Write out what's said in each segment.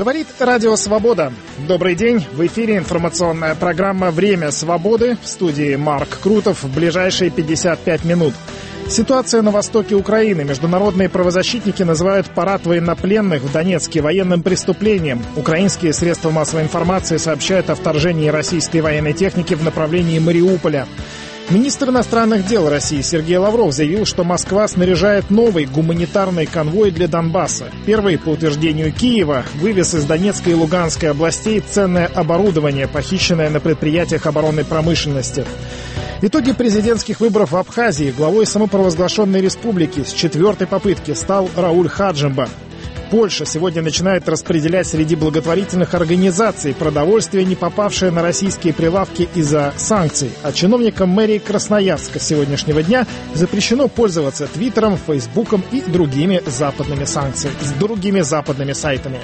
Говорит Радио Свобода. Добрый день. В эфире информационная программа «Время свободы». В студии Марк Крутов. В ближайшие 55 минут. Ситуация на востоке Украины. Международные правозащитники называют парад военнопленных в Донецке военным преступлением. Украинские средства массовой информации сообщают о вторжении российской военной техники в направлении Мариуполя. Министр иностранных дел России Сергей Лавров заявил, что Москва снаряжает новый гуманитарный конвой для Донбасса. Первый, по утверждению Киева, вывез из Донецкой и Луганской областей ценное оборудование, похищенное на предприятиях оборонной промышленности. Итоги президентских выборов в Абхазии. Главой самопровозглашенной республики с 4-й попытки стал Рауль Хаджимба. Польша сегодня начинает распределять среди благотворительных организаций продовольствие, не попавшее на российские прилавки из-за санкций. А чиновникам мэрии Красноярска с сегодняшнего дня запрещено пользоваться Твиттером, Фейсбуком и другими западными сайтами.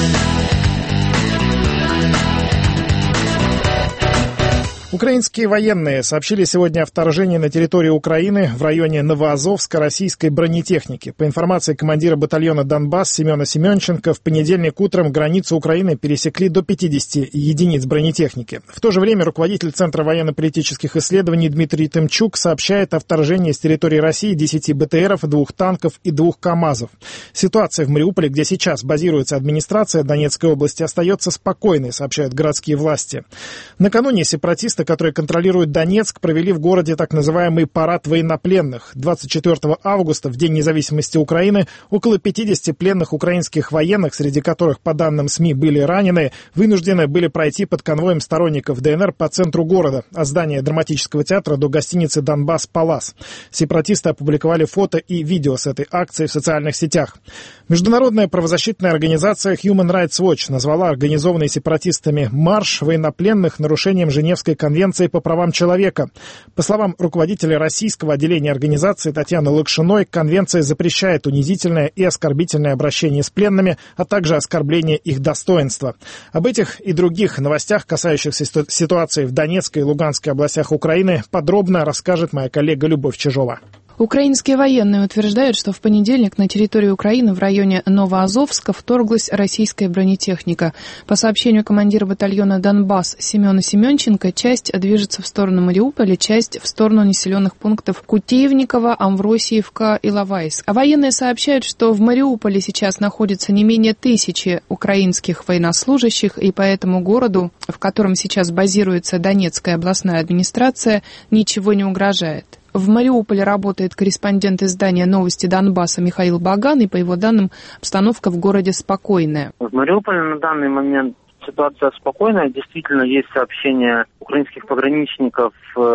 Украинские военные сообщили сегодня о вторжении на территорию Украины в районе Новоазовска российской бронетехники. По информации командира батальона «Донбасс» Семена Семенченко, в понедельник утром границу Украины пересекли до 50 единиц бронетехники. В то же время руководитель Центра военно-политических исследований Дмитрий Тымчук сообщает о вторжении с территории России 10 БТРов, 2 танков и 2 КАМАЗов. Ситуация в Мариуполе, где сейчас базируется администрация Донецкой области, остается спокойной, сообщают городские власти. Накануне сепаратисты, которые контролируют Донецк, провели в городе так называемый парад военнопленных. 24 августа, в День независимости Украины, около 50 пленных украинских военных, среди которых, по данным СМИ, были ранены, вынуждены были пройти под конвоем сторонников ДНР по центру города, от здания драматического театра до гостиницы «Донбасс Палас». Сепаратисты опубликовали фото и видео с этой акцией в социальных сетях. Международная правозащитная организация Human Rights Watch назвала организованный сепаратистами марш военнопленных нарушением Женевской конвенции по правам человека. По словам руководителя российского отделения организации Татьяны Лакшиной, конвенция запрещает унизительное и оскорбительное обращение с пленными, а также оскорбление их достоинства. Об этих и других новостях, касающихся ситуации в Донецкой и Луганской областях Украины, подробно расскажет моя коллега Любовь Чижова. Украинские военные утверждают, что в понедельник на территорию Украины в районе Новоазовска вторглась российская бронетехника. По сообщению командира батальона «Донбасс» Семена Семенченко, часть движется в сторону Мариуполя, часть в сторону населенных пунктов Кутеевниково, Амвросиевка и Лавайск. А военные сообщают, что в Мариуполе сейчас находится не менее 1000 украинских военнослужащих, и по этому городу, в котором сейчас базируется Донецкая областная администрация, ничего не угрожает. В Мариуполе работает корреспондент издания «Новости Донбасса» Михаил Баган, и, по его данным, обстановка в городе спокойная. В Мариуполе на данный момент ситуация спокойная. Действительно, есть сообщения украинских пограничников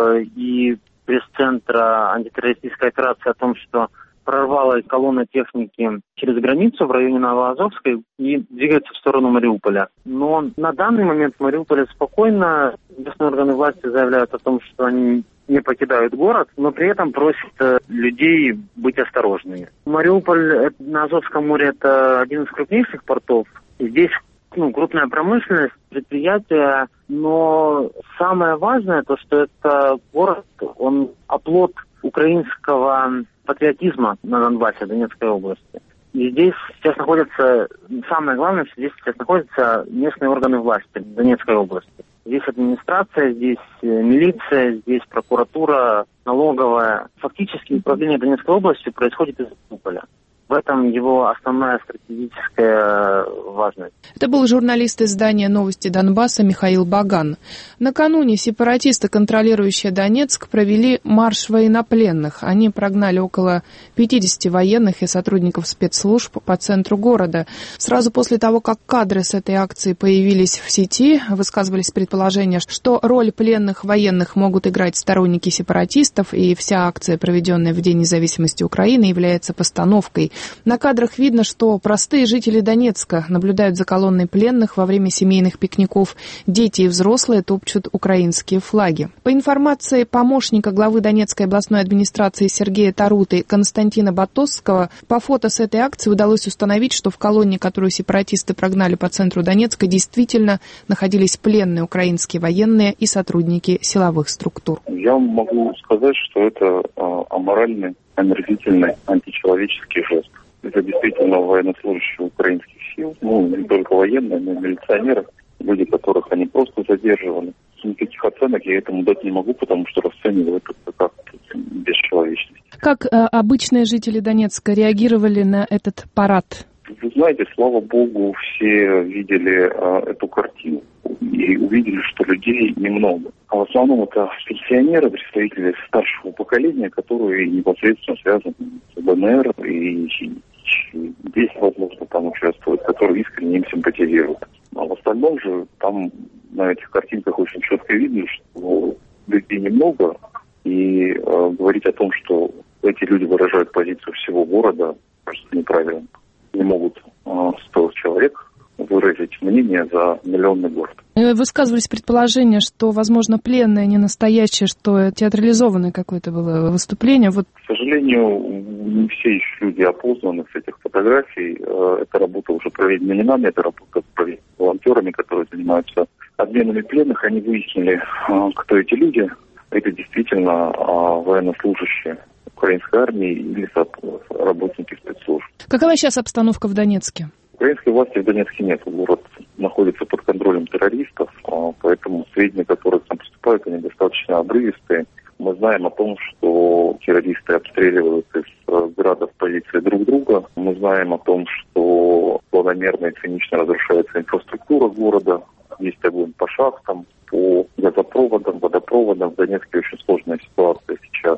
и пресс-центра антитеррористической операции о том, что прорвалась колонна техники через границу в районе Новоазовской и двигается в сторону Мариуполя. Но на данный момент в Мариуполе спокойно. Местные органы власти заявляют о том, что они не покидают город, но при этом просят людей быть осторожными. Мариуполь на Азовском море – это один из крупнейших портов. Здесь крупная промышленность, предприятия, но самое важное то, что это город, он оплот украинского патриотизма на Донбассе, Донецкой области. И здесь сейчас находятся, самое главное, что здесь сейчас находятся местные органы власти Донецкой области. Здесь администрация, здесь милиция, здесь прокуратура, налоговая. Фактически управление Донецкой областью происходит из Мариуполя. В этом его основная стратегическая важность. Это был журналист издания «Новости Донбасса» Михаил Баган. Накануне сепаратисты, контролирующие Донецк, провели марш военнопленных. Они прогнали около 50 военных и сотрудников спецслужб по центру города. Сразу после того, как кадры с этой акции появились в сети, высказывались предположения, что роль пленных военных могут играть сторонники сепаратистов, и вся акция, проведенная в День независимости Украины, является постановкой. На кадрах видно, что простые жители Донецка наблюдают за колонной пленных во время семейных пикников. Дети и взрослые топчут украинские флаги. По информации помощника главы Донецкой областной администрации Сергея Таруты Константина Батосского, по фото с этой акции удалось установить, что в колонне, которую сепаратисты прогнали по центру Донецка, действительно находились пленные украинские военные и сотрудники силовых структур. Я могу сказать, что это аморальный, омерзительный, античеловеческий жест. это действительно военнослужащие украинских сил, не только военные, но и милиционеры, люди, которых они просто задерживали. Никаких оценок я этому дать не могу, потому что расцениваю это как бесчеловечность. Как обычные жители Донецка реагировали на этот парад? Вы знаете, слава богу, все видели эту картину и увидели, что людей немного. А в основном это пенсионеры, представители старшего поколения, которые непосредственно связаны с ДНР и здесь, возможно, там участвуют, которые искренне им симпатизируют. А в остальном же там на этих картинках очень четко видно, что людей немного, и говорить о том, что эти люди выражают позицию всего города, кажется неправильно. Не могут 100 человек выразить мнение за миллионный город. Высказывались предположения, что, возможно, пленные не настоящие, что театрализованное какое-то было выступление. К сожалению, не все еще люди опознаны с этих фотографий. Эта работа уже проведена не нами, это работа проведена волонтерами, которые занимаются обменами пленных. Они выяснили, кто эти люди. Это действительно военнослужащие украинской армии или работники спецслужб. Какова сейчас обстановка в Донецке? Украинской власти в Донецке нет. Город находится под контролем террористов, поэтому сведения, которые к нам поступают, они достаточно обрывистые. Мы знаем о том, что террористы обстреливают из градов позиции друг друга. Мы знаем о том, что планомерно и цинично разрушается инфраструктура города. Есть огонь по шахтам, по газопроводам, водопроводам. В Донецке очень сложная ситуация сейчас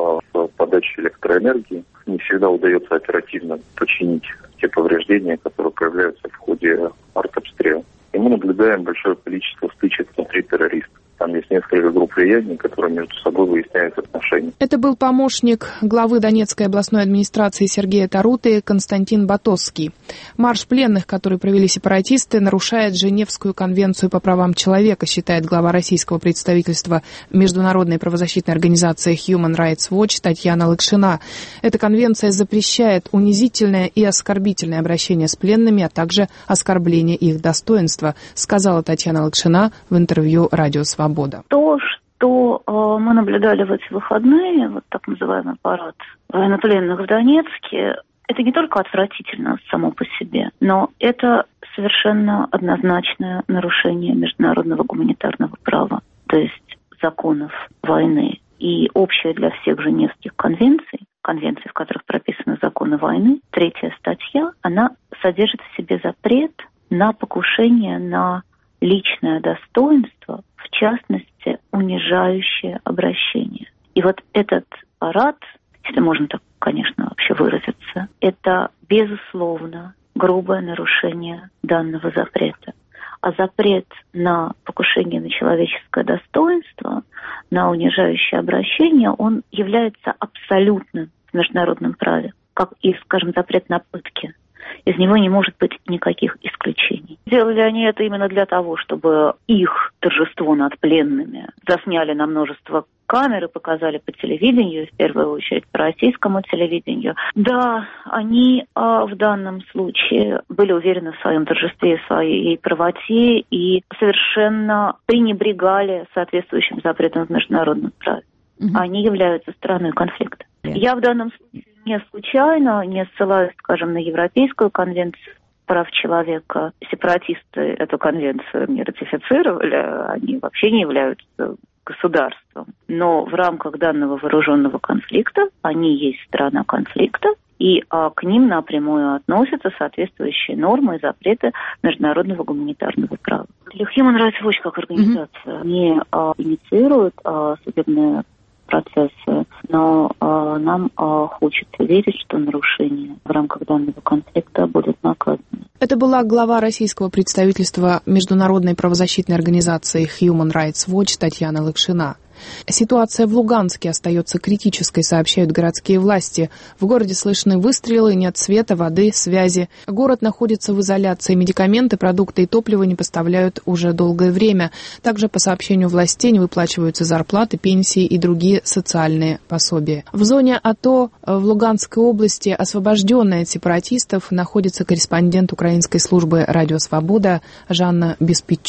с подачей электроэнергии. Не всегда удается оперативно починить те повреждения, которые появляются в ходе артобстрела. И мы наблюдаем большое количество стычек внутри террористов. Там есть несколько групп влияния, которые между собой выясняют отношения. Это был помощник главы Донецкой областной администрации Сергея Таруты Константин Батосский. Марш пленных, который провели сепаратисты, нарушает Женевскую конвенцию по правам человека, считает глава российского представительства международной правозащитной организации Human Rights Watch Татьяна Лыкшина. Эта конвенция запрещает унизительное и оскорбительное обращение с пленными, а также оскорбление их достоинства, сказала Татьяна Лыкшина в интервью «Радио Свобода». То, что мы наблюдали в эти выходные, вот так называемый парад военнопленных в Донецке, это не только отвратительно само по себе, но это совершенно однозначное нарушение международного гуманитарного права, то есть законов войны. И общая для всех Женевских конвенций, в которых прописаны законы войны, 3-я статья, она содержит в себе запрет на покушение на личное достоинство, в частности, унижающее обращение. И вот этот парад, если можно так, конечно, вообще выразиться, это, безусловно, грубое нарушение данного запрета. А запрет на покушение на человеческое достоинство, на унижающее обращение, он является абсолютным в международном праве, как и, скажем, запрет на пытки. Из него не может быть никаких исключений. Делали они это именно для того, чтобы их торжество над пленными засняли на множество камер и показали по телевидению, в первую очередь по российскому телевидению. Да, они в данном случае были уверены в своем торжестве, в своей правоте и совершенно пренебрегали соответствующим запретом в международном праве. Они являются стороной конфликта. Я в данном случае не случайно не ссылаюсь, скажем, на Европейскую конвенцию прав человека. Сепаратисты эту конвенцию не ратифицировали, они вообще не являются государством. Но в рамках данного вооруженного конфликта они есть сторона конфликта, и к ним напрямую относятся соответствующие нормы и запреты международного гуманитарного права. Human Rights Watch как организация не инициирует судебные процессы, но нам хочется верить, что нарушения в рамках данного конфликта будут наказаны. Это была глава российского представительства международной правозащитной организации Human Rights Watch Татьяна Лыкшина. Ситуация в Луганске остается критической, сообщают городские власти. В городе слышны выстрелы, нет света, воды, связи. Город находится в изоляции. Медикаменты, продукты и топливо не поставляют уже долгое время. Также, по сообщению властей, не выплачиваются зарплаты, пенсии и другие социальные пособия. В зоне АТО в Луганской области, освобожденной от сепаратистов, находится корреспондент украинской службы «Радио Свобода» Жанна Беспичук.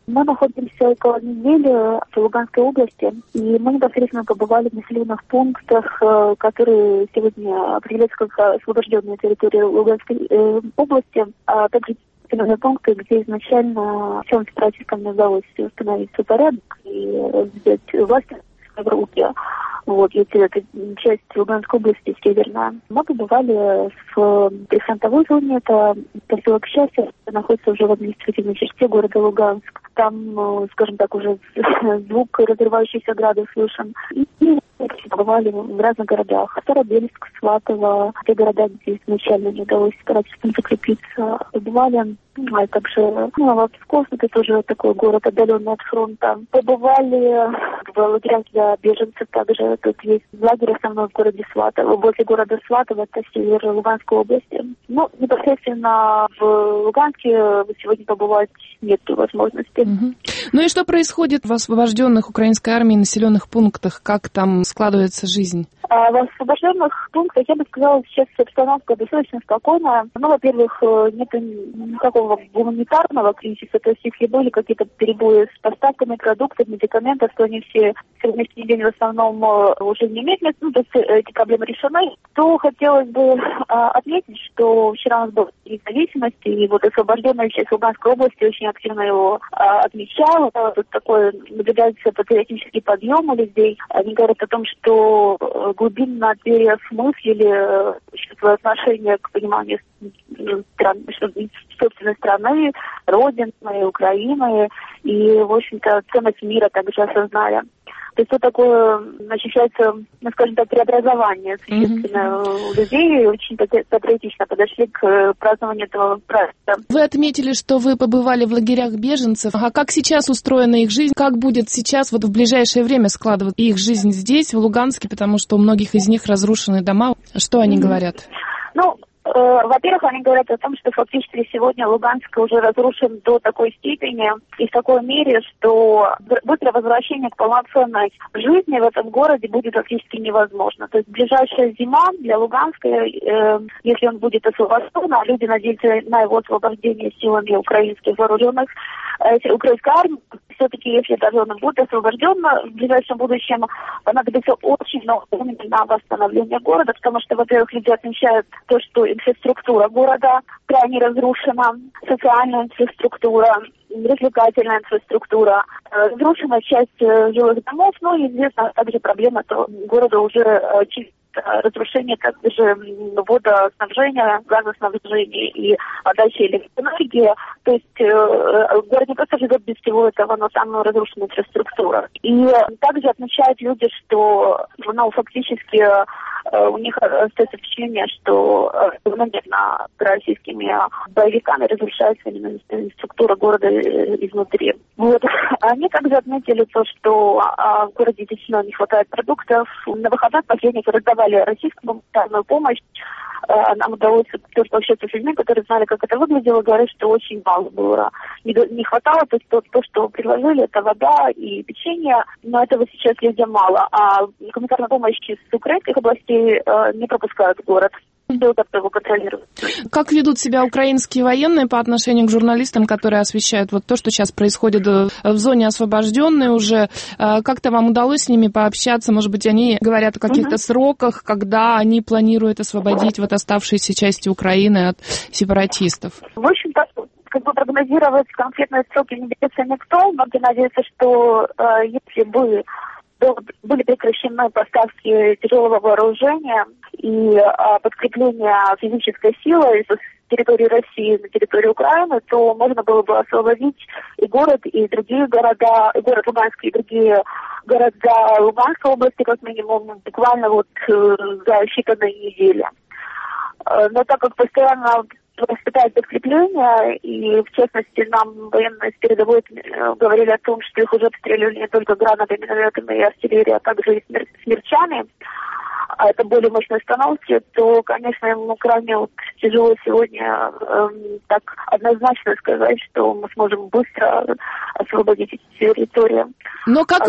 Мы находимся около недели в Луганской области, и мы непосредственно побывали в населенных пунктах, которые сегодня определяются как освобожденные территории Луганской области, а также населенные пункты, где изначально всем сепаратистам не удалось установить свой порядок и взять власть в руки. Вот, если это часть Луганской области северная. Мы побывали в прифронтовой зоне, это поселок Счастье, находится уже в административной черте города Луганск. Там, скажем так, уже звук разрывающейся града слышен. И побывали в разных городах. Старобельск, Сватово, те города, где изначально не удалось сепаратистам закрепиться. Побывали также Псков, это тоже такой город, отдаленный от фронта. Побывали в лагерях для беженцев также. Тут есть лагерь основной в городе Сватово. Возле города Сватово, это север Луганской области. Ну, непосредственно в Луганске сегодня побывать нет возможности. Ну и что происходит в освобожденных украинской армией населенных пунктах? Как там складывается жизнь? В освобожденных пунктах, я бы сказала, сейчас обстановка достаточно спокойная. Ну, во-первых, нет никакого гуманитарного кризиса, то есть если были какие-то перебои с поставками продуктов, медикаментов, то они все в сегодняшний день в основном уже не имеют места, то есть эти проблемы решены. То хотелось бы отметить, что вчера у нас был День независимости, и вот освобожденная часть Луганской области очень активно его отмечала. Тут такой наблюдается патриотический подъем у людей. Они говорят о том, что глубинно переосмыслили свое отношение к пониманию собственной страны, Родины, Украины и, в общем-то, ценность мира также осознали. То есть вот такое ощущается, скажем так, преобразование существенное у людей, очень патриотично подошли к празднованию этого праздника. Вы отметили, что вы побывали в лагерях беженцев. А как сейчас устроена их жизнь? Как будет сейчас, вот в ближайшее время складываться их жизнь здесь, в Луганске, потому что у многих из них разрушены дома? Что они говорят? Во-первых, они говорят о том, что фактически сегодня Луганск уже разрушен до такой степени и в такой мере, что быстрое возвращение к полноценной жизни в этом городе будет фактически невозможно. То есть ближайшая зима для Луганска, если он будет освобожден, а люди надеются на его освобождение силами украинских вооруженных, украинской армии, все-таки, если даже он будет освобожден в ближайшем будущем, понадобится очень много времени на восстановление города, потому что, во-первых, люди отмечают то, что инфраструктура города крайне разрушена, социальная инфраструктура, развлекательная инфраструктура, разрушена часть жилых домов, но известна также проблема, что города уже разрушение также водоснабжения, газоснабжения и подачи электроэнергии. То есть город не просто живет без всего этого, но там разрушена инфраструктура. И также отмечают люди, что фактически у них остается впечатление, что одномоментно российскими боевиками разрушается именно структура города изнутри. Вот. Они также отметили то, что в городе действительно не хватает продуктов. На выходных последних раздавали российскую гуманитарную помощь. Нам удалось тоже пообщаться с людьми, которые знали, как это выглядело, говорят, что очень мало было. Не хватало, то есть то, что предложили, это вода и печенье, но этого сейчас людям мало. А гуманитарная помощь с украинских областей не пропускают в город. Его контролируют. Как ведут себя украинские военные по отношению к журналистам, которые освещают вот то, что сейчас происходит в зоне освобожденной уже? Как-то вам удалось с ними пообщаться? Может быть, они говорят о каких-то сроках, когда они планируют освободить вот оставшиеся части Украины от сепаратистов? В общем-то, прогнозировать конкретные сроки не берется никто. Многие надеются, что если бы были прекращены поставки тяжелого вооружения и подкрепление физической силы с территории России на территорию Украины, то можно было бы освободить и город, и другие города, и город Луганск, и другие города Луганской области, как минимум, буквально за считанные недели. Но так как постоянно выступает подкрепление, и в частности нам военные с передовой говорили о том, что их уже обстреливали не только гранатами, минометами и артиллерией, а также и смерчами, а это более мощные установки, то, конечно, ему крайне тяжело сегодня так однозначно сказать, что мы сможем быстро освободить эти территории. Но как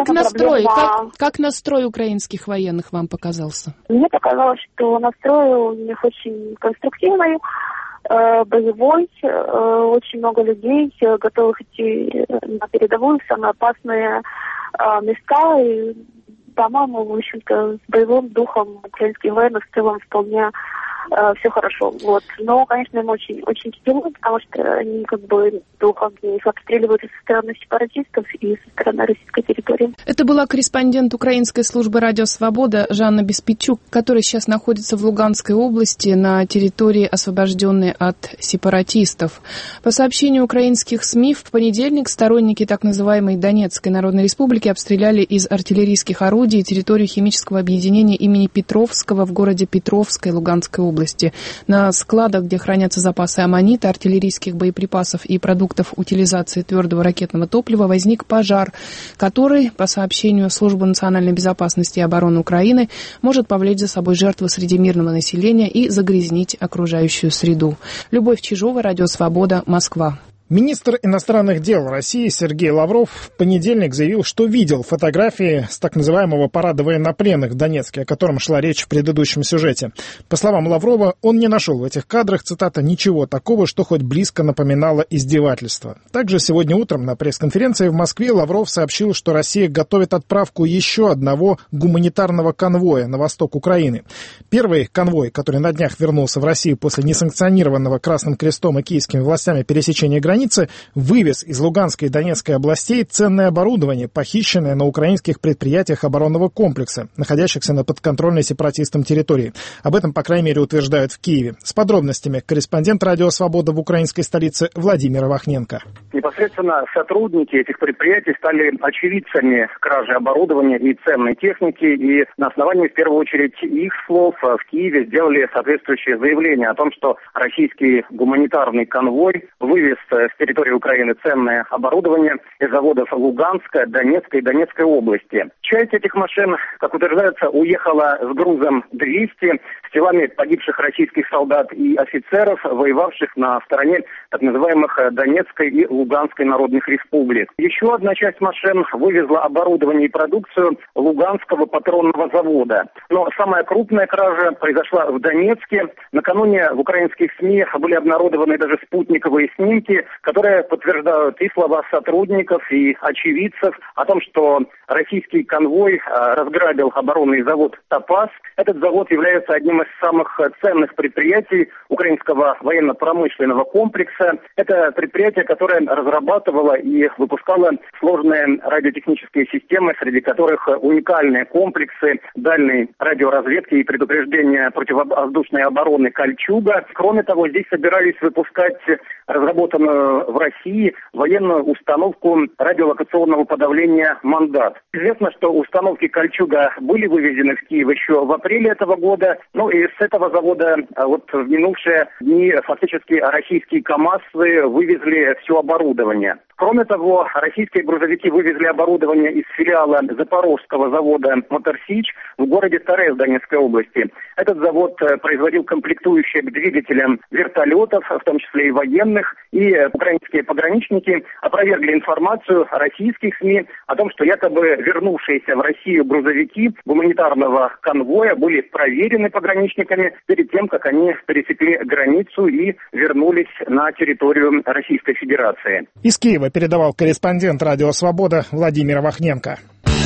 настрой украинских военных вам показался? Мне показалось, что настрой у них очень конструктивный. боевой, очень много людей, готовых идти на передовую, в самые опасные места. И, по-моему, в общем-то, с боевым духом украинских военных в целом вполне все хорошо. Вот. Но, конечно, им очень, очень тяжело, потому что они как бы духом их обстреливают и со стороны сепаратистов, и со стороны российской территории. Это была корреспондент украинской службы «Радио Свобода» Жанна Беспичук, которая сейчас находится в Луганской области на территории, освобожденной от сепаратистов. По сообщению украинских СМИ, в понедельник сторонники так называемой Донецкой Народной Республики обстреляли из артиллерийских орудий территорию химического объединения имени Петровского в городе Петровской Луганской области. На складах, где хранятся запасы аммонита, артиллерийских боеприпасов и продуктов утилизации твердого ракетного топлива, возник пожар, который, по сообщению Службы национальной безопасности и обороны Украины, может повлечь за собой жертвы среди мирного населения и загрязнить окружающую среду. Любовь Чижова, Радио Свобода, Москва. Министр иностранных дел России Сергей Лавров в понедельник заявил, что видел фотографии с так называемого парада военнопленных в Донецке, о котором шла речь в предыдущем сюжете. По словам Лаврова, он не нашел в этих кадрах, цитата, «ничего такого, что хоть близко напоминало издевательство». Также сегодня утром на пресс-конференции в Москве Лавров сообщил, что Россия готовит отправку еще одного гуманитарного конвоя на восток Украины. Первый конвой, который на днях вернулся в Россию после несанкционированного Красным Крестом и киевскими властями пересечения границы, вывез из Луганской и Донецкой областей ценное оборудование, похищенное на украинских предприятиях оборонного комплекса, находящихся на подконтрольной сепаратистам территории. Об этом, по крайней мере, утверждают в Киеве. С подробностями корреспондент «Радио Свобода» в украинской столице Владимир Вахненко. Непосредственно сотрудники этих предприятий стали очевидцами кражи оборудования и ценной техники, и на основании, в первую очередь, их слов в Киеве сделали соответствующее заявление о том, что российский гуманитарный конвой вывез с территории Украины ценное оборудование из заводов Луганской, Донецкой и Донецкой области. Часть этих машин, как утверждается, уехала с грузом 200, с телами погибших российских солдат и офицеров, воевавших на стороне так называемых Донецкой и Луганской народных республик. Еще одна часть машин вывезла оборудование и продукцию Луганского патронного завода. Но самая крупная кража произошла в Донецке. Накануне в украинских СМИ были обнародованы даже спутниковые снимки, которые подтверждают и слова сотрудников, и очевидцев о том, что российский конвой разграбил оборонный завод «Топаз». Этот завод является одним из самых ценных предприятий украинского военно-промышленного комплекса. Это предприятие, которое разрабатывало и выпускало сложные радиотехнические системы, среди которых уникальные комплексы дальней радиоразведки и предупреждения противовоздушной обороны «Кольчуга». Кроме того, здесь собирались выпускать разработанную в России военную установку радиолокационного подавления «Мандат». Известно, что установки «Кольчуга» были вывезены в Киев еще в апреле этого года. Ну и с этого завода вот в минувшие дни фактически российские КАМАЗы вывезли все оборудование. Кроме того, российские грузовики вывезли оборудование из филиала Запорожского завода «Моторсич» в городе Торез Донецкой области. Этот завод производил комплектующие к двигателям вертолетов, в том числе и военных, и украинские пограничники опровергли информацию российских СМИ о том, что якобы вернувшиеся в Россию грузовики гуманитарного конвоя были проверены пограничниками перед тем, как они пересекли границу и вернулись на территорию Российской Федерации. Из Киева передавал корреспондент «Радио Свобода» Владимир Вахненко.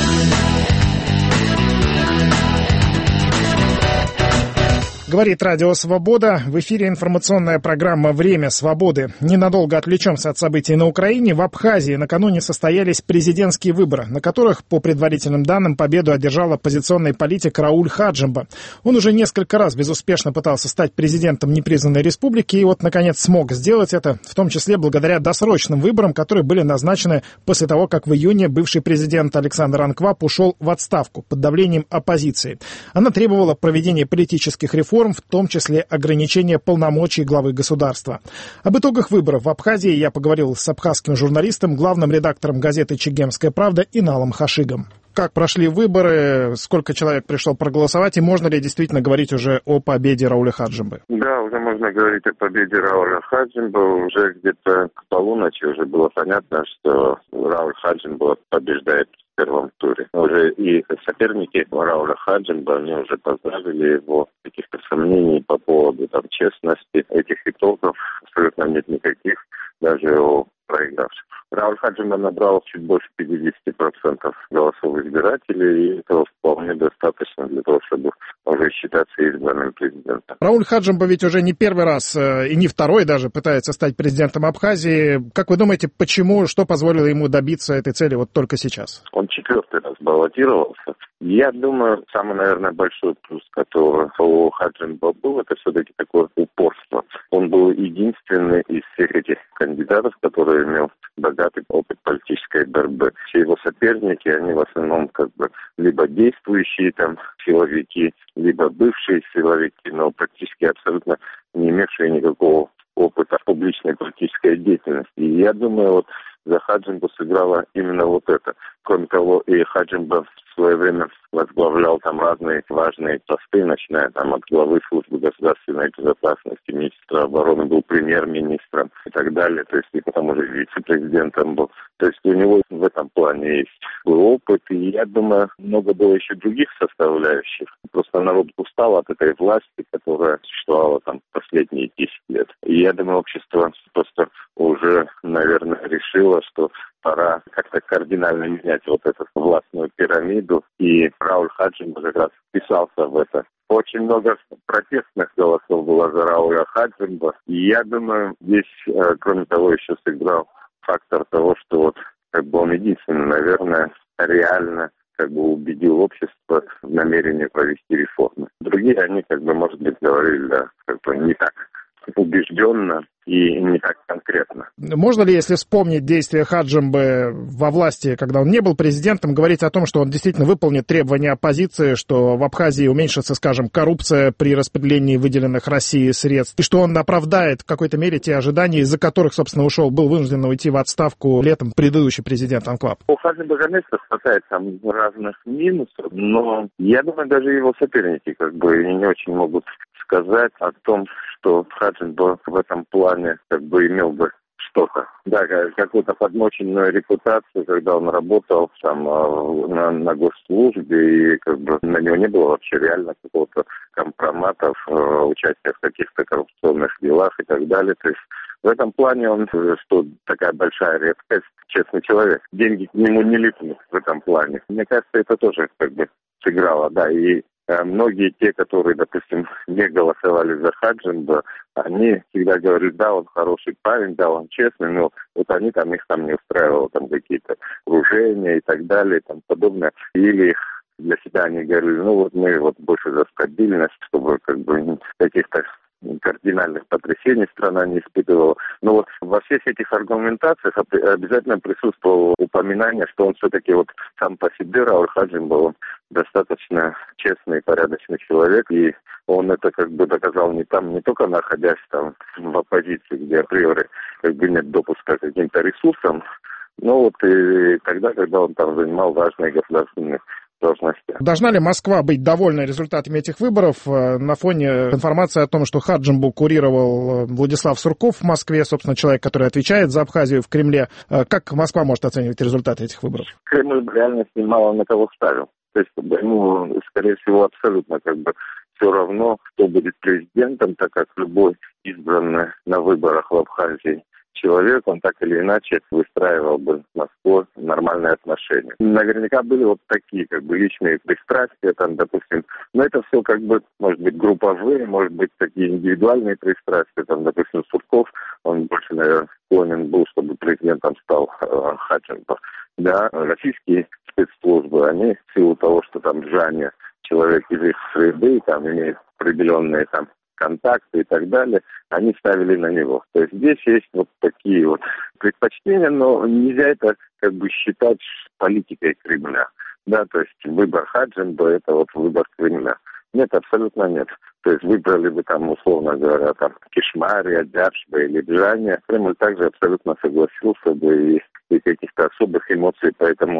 Говорит Радио Свобода. В эфире информационная программа «Время свободы». Ненадолго отвлечемся от событий на Украине. В Абхазии накануне состоялись президентские выборы, на которых, по предварительным данным, победу одержал оппозиционный политик Рауль Хаджимба. Он уже несколько раз безуспешно пытался стать президентом непризнанной республики и вот, наконец, смог сделать это, в том числе благодаря досрочным выборам, которые были назначены после того, как в июне бывший президент Александр Анквап ушел в отставку под давлением оппозиции. Она требовала проведения политических реформ, в том числе ограничения полномочий главы государства. Об итогах выборов в Абхазии я поговорил с абхазским журналистом, главным редактором газеты «Чегемская правда» Иналом Хашигом. Как прошли выборы, сколько человек пришло проголосовать, и можно ли действительно говорить уже о победе Рауля Хаджимбы? Да, уже можно говорить о победе Рауля Хаджимбы. Уже где-то к полуночи уже было понятно, что Рауль Хаджимба побеждает в первом туре. Уже и соперники Рауля Хаджимба, они уже поздравили его. Каких-то сомнений по поводу честности этих итогов абсолютно нет никаких, даже у проигравших. Рауль Хаджимба набрал чуть больше 50% голосов избирателей, и этого вполне достаточно для того, чтобы уже считаться избранным президентом. Рауль Хаджимба ведь уже не первый раз и не второй даже пытается стать президентом Абхазии. Как вы думаете, почему, что позволило ему добиться этой цели вот только сейчас? Он 4-й раз баллотировался. Я думаю, самый, наверное, большой плюс, который у Хаджимба был, это все-таки такое упорство. Он был единственный из всех этих кандидатов, который имел богатый опыт политической борьбы. Все его соперники, они в основном либо действующие силовики, либо бывшие силовики, но практически абсолютно не имевшие никакого опыта публичной политической деятельности. И я думаю, за Хаджимбу сыграло именно вот это. Кроме того, и Хаджимба в свое время возглавлял разные важные посты, начиная от главы службы государственной безопасности, министра обороны, был премьер-министром и так далее. То есть и потом уже вице-президентом был. То есть у него в этом плане есть был опыт. И я думаю, много было еще других составляющих. Просто народ устал от этой власти, которая существовала последние 10 лет. И я думаю, общество просто уже, наверное, решило, что пора как-то кардинально менять вот эту властную пирамиду. И Рауль Хаджимба как раз вписался в это. Очень много протестных голосов было за Рауля Хаджимба. И я думаю, здесь, кроме того, еще сыграл фактор того, что он единственный, наверное, реально убедил общество в намерении провести реформы. Другие, они, может быть, говорили, не так убежденно и не так конкретно. Можно ли, если вспомнить действия Хаджимбы во власти, когда он не был президентом, говорить о том, что он действительно выполнит требования оппозиции, что в Абхазии уменьшится, скажем, коррупция при распределении выделенных России средств, и что он оправдает в какой-то мере те ожидания, из-за которых, собственно, был вынужден уйти в отставку летом предыдущий президент Анклав? У Хаджимбы, конечно, хватает разных минусов, но я думаю, даже его соперники не очень могут сказать о том, что Хаджимба в этом плане имел бы что-то. Да, какую-то подмоченную репутацию, когда он работал на госслужбе, и на него не было вообще реально какого-то компромата, участия в каких-то коррупционных делах и так далее. То есть в этом плане он, что такая большая редкость, честный человек. Деньги к нему не липнут в этом плане. Мне кажется, это тоже сыграло, да, и многие те, которые, допустим, не голосовали за Хаджимба, они всегда говорят, да, он хороший парень, да, он честный, но они их не устраивало какие-то кружения и так далее и тому подобное. Или их для себя они говорили, мы больше за стабильность, чтобы каких-то кардинальных потрясений страна не испытывала. Но во всех этих аргументациях обязательно присутствовало упоминание, что он все-таки сам по себе, Рауль Хаджимба, он достаточно честный и порядочный человек, и он это доказал не только находясь в оппозиции, где априори нет допуска к каким-то ресурсам, но и тогда, когда он занимал важные государственные должности. Должна ли Москва быть довольна результатами этих выборов на фоне информации о том, что Хаджимбу курировал Владислав Сурков в Москве, собственно, человек, который отвечает за Абхазию в Кремле? Как Москва может оценивать результаты этих выборов? Кремль в реальности мало на кого ставил. То есть ему, скорее всего, абсолютно все равно, кто будет президентом, так как любой избранный на выборах в Абхазии человек, он так или иначе выстраивал бы с Москвой нормальные отношения. Наверняка были такие личные пристрастия, допустим, но это все может быть групповые, может быть такие индивидуальные пристрастия, допустим, Сурков, он больше, наверное, склонен был, чтобы президентом стал Хаджимба. Да, российские спецслужбы, они в силу того, что Джани человек из их среды, имеет определенные контакты и так далее, они ставили на него. То есть здесь есть такие предпочтения, но нельзя это считать политикой Кремля. Да, то есть выбор Хаджимба – это выбор Кремля. Нет, абсолютно нет. То есть выбрали бы условно говоря, Кишмария, Дябшба или Джани. Кремль также абсолютно согласился бы и каких-то особых эмоций по этому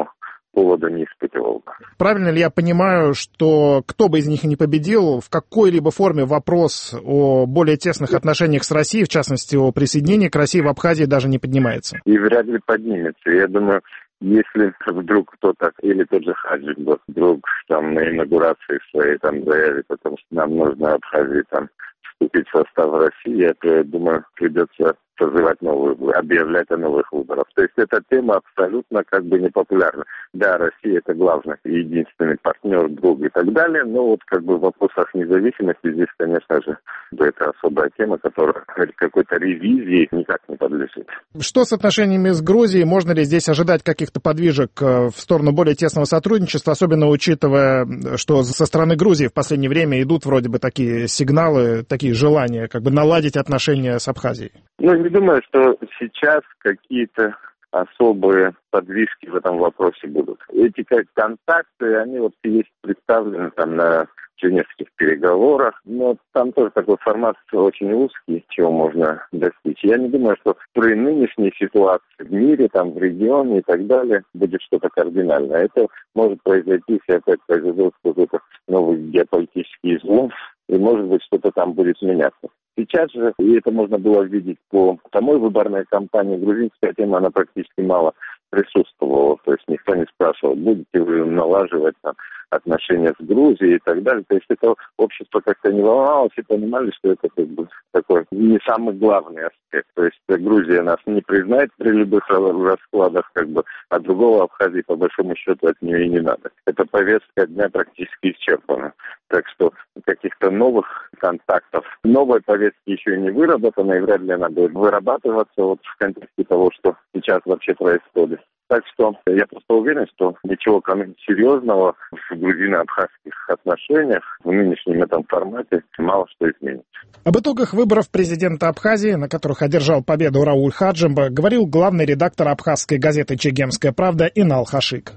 повода не испытывал. Правильно ли я понимаю, что кто бы из них ни победил, в какой-либо форме вопрос о более тесных отношениях с Россией, в частности, о присоединении к России в Абхазии, даже не поднимается? И вряд ли поднимется. Я думаю, если вдруг кто-то, или тот же Хаджибов, вдруг там на инаугурации своей там заявит о том, что нам нужно Абхазии там вступить в состав России, я думаю, придется созывать объявлять о новых выборах. То есть эта тема абсолютно как бы непопулярна. Да, Россия это главный и единственный партнер, друг и так далее, но вот как бы в вопросах независимости здесь, конечно же, это особая тема, которая какой-то ревизии никак не подлежит. Что с отношениями с Грузией? Можно ли здесь ожидать каких-то подвижек в сторону более тесного сотрудничества, особенно учитывая, что со стороны Грузии в последнее время идут вроде бы такие сигналы, такие желания как бы наладить отношения с Абхазией? Не думаю, что сейчас какие-то особые подвижки в этом вопросе будут. Эти контакты, они вот есть представлены там на женевских переговорах, но там тоже такой формат очень узкий, чего можно достичь. Я не думаю, что при нынешней ситуации в мире, там в регионе и так далее будет что-то кардинальное. Это может произойти, если опять произойдет какой-то новый геополитический излом, и, может быть, что-то там будет меняться. Сейчас же, и это можно было видеть по самой выборной кампании, грузинская тема, она практически мало присутствовала. То есть никто не спрашивал, будете вы налаживать там отношения с Грузией и так далее. То есть это общество как-то не волновалось и понимали, что это как бы такой не самый главный аспект. То есть Грузия нас не признает при любых раскладах, как бы, а другого Абхазии по большому счету от нее и не надо. Эта повестка дня практически исчерпана. Так что каких-то новых контактов, новой повестки еще не выработана, и вряд ли она будет вырабатываться вот в контексте того, что сейчас вообще происходит. Так что я просто уверен, что ничего серьезного в грузино-абхазских отношениях в нынешнем этом формате мало что изменится. Об итогах выборов президента Абхазии, на которых одержал победу Рауль Хаджимба, говорил главный редактор абхазской газеты «Чегемская правда» Инал Хашик.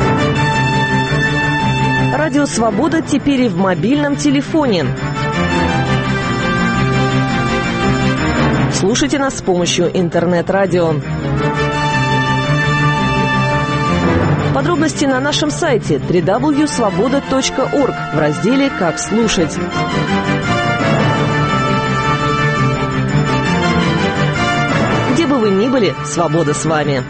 Радио «Свобода» теперь и в мобильном телефоне. Слушайте нас с помощью интернет-радио. Подробности на нашем сайте www.svoboda.org в разделе «Как слушать». Где бы вы ни были, свобода с вами.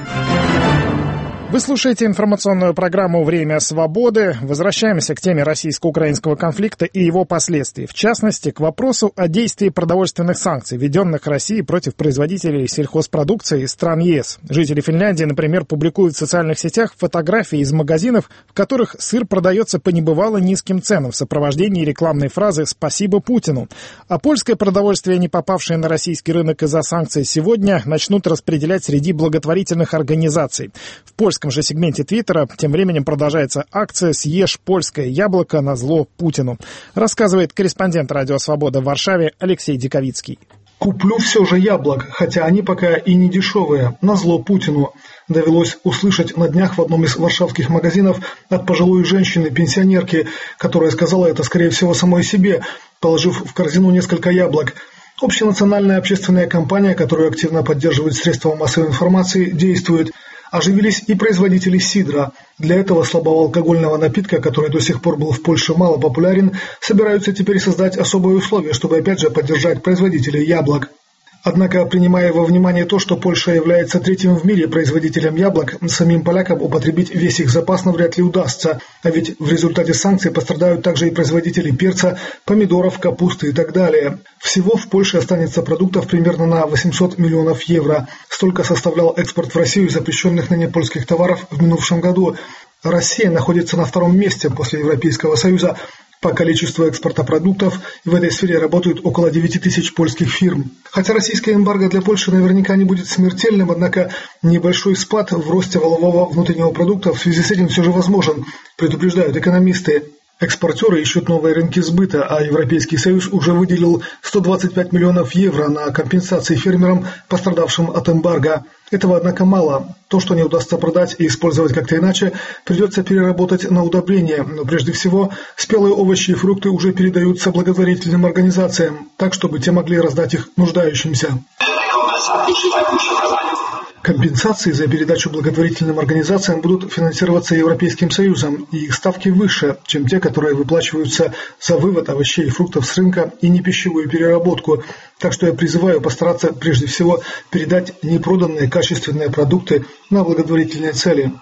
Вы слушаете информационную программу «Время свободы». Возвращаемся к теме российско-украинского конфликта и его последствий. В частности, к вопросу о действии продовольственных санкций, введенных Россией против производителей сельхозпродукции из стран ЕС. Жители Финляндии, например, публикуют в социальных сетях фотографии из магазинов, в которых сыр продается по небывало низким ценам в сопровождении рекламной фразы «Спасибо Путину». А польское продовольствие, не попавшее на российский рынок из-за санкций, сегодня начнут распределять среди благотворительных организаций. В польском же сегменте Твиттера тем временем продолжается акция «Съешь польское яблоко назло Путину», рассказывает корреспондент «Радио Свобода» в Варшаве Алексей Диковицкий. «Куплю все же яблок, хотя они пока и не дешевые, назло Путину», довелось услышать на днях в одном из варшавских магазинов от пожилой женщины-пенсионерки, которая сказала это, скорее всего, самой себе, положив в корзину несколько яблок. Общенациональная общественная кампания, которую активно поддерживают средства массовой информации, действует. Оживились и производители сидра. Для этого слабоалкогольного напитка, который до сих пор был в Польше мало популярен, собираются теперь создать особые условия, чтобы опять же поддержать производителей яблок. Однако, принимая во внимание то, что Польша является третьим в мире производителем яблок, самим полякам употребить весь их запас навряд ли удастся. А ведь в результате санкций пострадают также и производители перца, помидоров, капусты и так далее. Всего в Польше останется продуктов примерно на 800 миллионов евро. Столько составлял экспорт в Россию запрещенных ныне польских товаров в минувшем году. Россия находится на втором месте после Европейского Союза по количеству экспорта продуктов, и в этой сфере работают около 9 тысяч польских фирм. Хотя российское эмбарго для Польши наверняка не будет смертельным, однако небольшой спад в росте валового внутреннего продукта в связи с этим все же возможен, предупреждают экономисты. Экспортеры ищут новые рынки сбыта, а Европейский Союз уже выделил 125 миллионов евро на компенсации фермерам, пострадавшим от эмбарго. Этого, однако, мало. То, что не удастся продать и использовать как-то иначе, придется переработать на удобрения. Но прежде всего, спелые овощи и фрукты уже передаются благотворительным организациям, так, чтобы те могли раздать их нуждающимся. Компенсации за передачу благотворительным организациям будут финансироваться Европейским Союзом, и их ставки выше, чем те, которые выплачиваются за вывод овощей и фруктов с рынка и непищевую переработку. Так что я призываю постараться прежде всего передать непроданные качественные продукты на благотворительные цели,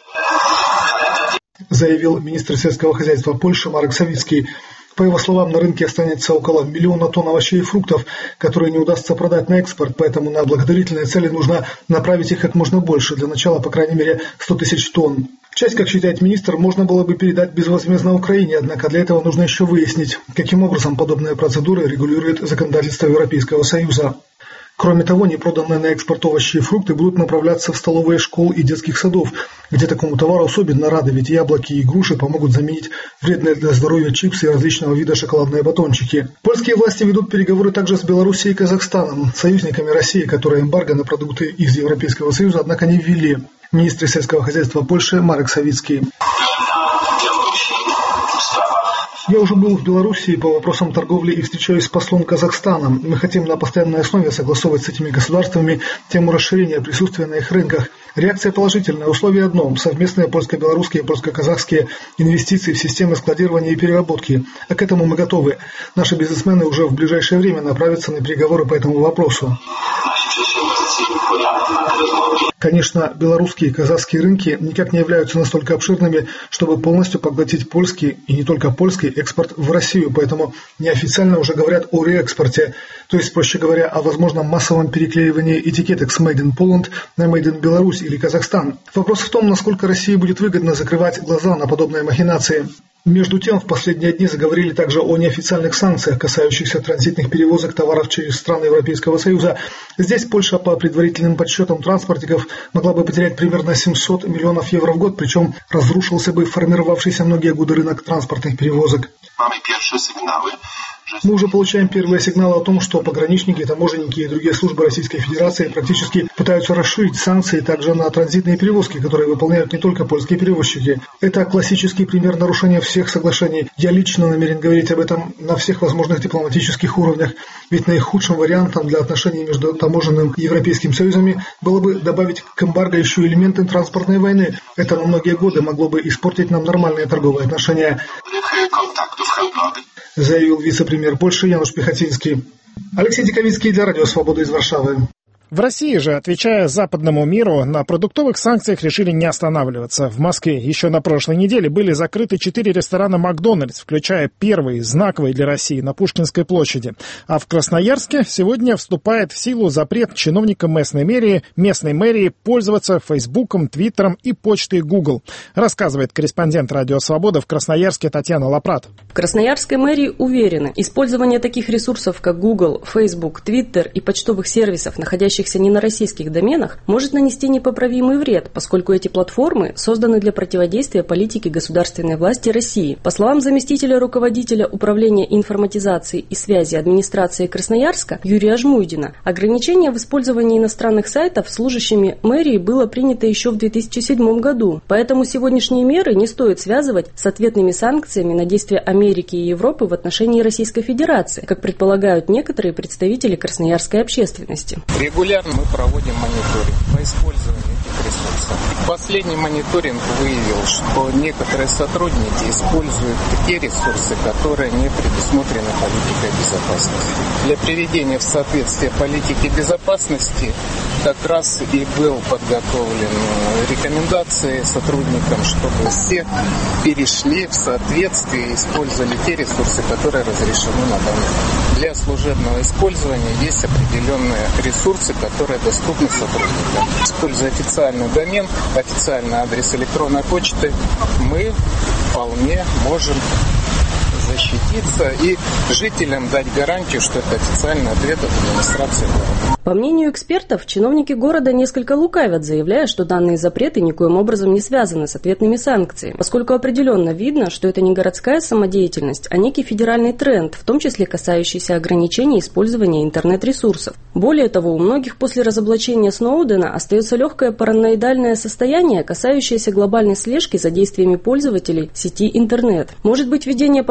заявил министр сельского хозяйства Польши Марек Савицкий. По его словам, на рынке останется около 1 миллиона тонн овощей и фруктов, которые не удастся продать на экспорт, поэтому на благотворительные цели нужно направить их как можно больше, для начала, по крайней мере, 100 тысяч тонн. Часть, как считает министр, можно было бы передать безвозмездно Украине, однако для этого нужно еще выяснить, каким образом подобные процедуры регулирует законодательство Европейского Союза. Кроме того, непроданные на экспорт овощи и фрукты будут направляться в столовые школ и детских садов, где такому товару особенно рады, ведь яблоки и груши помогут заменить вредные для здоровья чипсы и различного вида шоколадные батончики. Польские власти ведут переговоры также с Белоруссией и Казахстаном, союзниками России, которые эмбарго на продукты из Европейского Союза, однако, не ввели. Министр сельского хозяйства Польши Марек Савицкий. Я уже был в Белоруссии по вопросам торговли и встречаюсь с послом Казахстана. Мы хотим на постоянной основе согласовывать с этими государствами тему расширения присутствия на их рынках. Реакция положительная. Условие одно – совместные польско-белорусские и польско-казахские инвестиции в системы складирования и переработки. А к этому мы готовы. Наши бизнесмены уже в ближайшее время направятся на переговоры по этому вопросу. Конечно, белорусские и казахские рынки никак не являются настолько обширными, чтобы полностью поглотить польский и не только польский экспорт в Россию, поэтому неофициально уже говорят о реэкспорте, то есть, проще говоря, о возможном массовом переклеивании этикеток с Made in Poland на Made in Belarus или Казахстан. Вопрос в том, насколько России будет выгодно закрывать глаза на подобные махинации. Между тем, в последние дни заговорили также о неофициальных санкциях, касающихся транзитных перевозок товаров через страны Европейского Союза. Здесь Польша, по предварительным подсчетам транспортников, могла бы потерять примерно 700 миллионов евро в год, причем разрушился бы формировавшийся многие годы рынок транспортных перевозок. Мы уже получаем первые сигналы о том, что пограничники, таможенники и другие службы Российской Федерации практически пытаются расширить санкции также на транзитные перевозки, которые выполняют не только польские перевозчики. Это классический пример нарушения всех соглашений. Я лично намерен говорить об этом на всех возможных дипломатических уровнях, ведь наихудшим вариантом для отношений между таможенным и Европейским Союзами было бы добавить к эмбарго еще элементы транспортной войны. Это на многие годы могло бы испортить нам нормальные торговые отношения, заявил вице-премьер Польши Януш Пехотинский. Алексей Диковицкий для Радио Свобода из Варшавы. В России же, отвечая западному миру, на продуктовых санкциях решили не останавливаться. В Москве еще на прошлой неделе были закрыты 4 ресторана «Макдональдс», включая первый, знаковый для России, на Пушкинской площади. А в Красноярске сегодня вступает в силу запрет чиновникам местной мэрии пользоваться Фейсбуком, Твиттером и почтой Google, рассказывает корреспондент Радио Свобода в Красноярске Татьяна Лапрат. В Красноярской мэрии уверены, использование таких ресурсов, как Google, Facebook, Twitter и почтовых сервисов, находящихся не на российских доменах, может нанести непоправимый вред, поскольку эти платформы созданы для противодействия политике государственной власти России. По словам заместителя руководителя управления информатизации и связи администрации Красноярска Юрия Жмуйдина, ограничение в использовании иностранных сайтов служащими мэрии было принято еще в 2007 году, поэтому сегодняшние меры не стоит связывать с ответными санкциями на действия Америки и Европы в отношении Российской Федерации, как предполагают некоторые представители красноярской общественности. Регулярно мы проводим мониторинг по использованию этих ресурсов. Последний мониторинг выявил, что некоторые сотрудники используют такие ресурсы, которые не предусмотрены политикой безопасности. Для приведения в соответствие политики безопасности как раз и был подготовлен рекомендации сотрудникам, чтобы все перешли в соответствие и использовали те ресурсы, которые разрешены на данный момент. Для служебного использования есть определенные ресурсы, которые доступны сотрудникам. Используя официальный домен, официальный адрес электронной почты, мы вполне можем защититься и жителям дать гарантию, что это официальный ответ от администрации города. По мнению экспертов, чиновники города несколько лукавят, заявляя, что данные запреты никоим образом не связаны с ответными санкциями, поскольку определенно видно, что это не городская самодеятельность, а некий федеральный тренд, в том числе касающийся ограничения использования интернет-ресурсов. Более того, у многих после разоблачения Сноудена остается легкое параноидальное состояние, касающееся глобальной слежки за действиями пользователей сети интернет. Может быть, введение подобных запретов